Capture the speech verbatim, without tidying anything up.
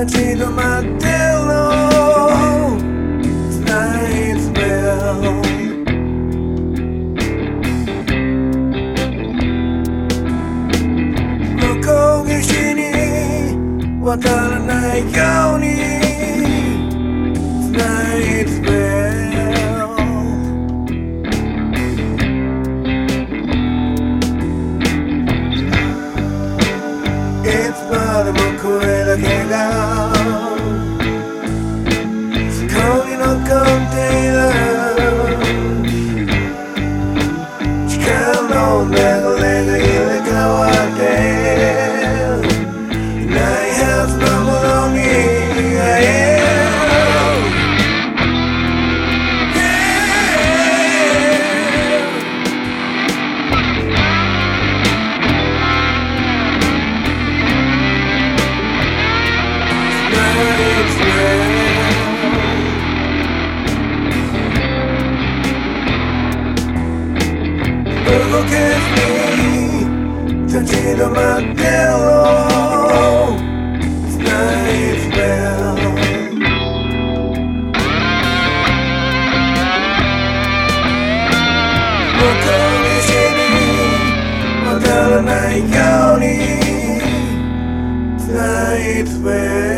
立ち止まってろ Tonight's bell 向こう岸に渡らないように Tonight's bell いつまでもこれだけがそこに残っている時間の流れが入れ替わっていないはずのものに 動けずに立ち止まってろ Tonight's bell 向こう岸に渡らないように Tonight's bell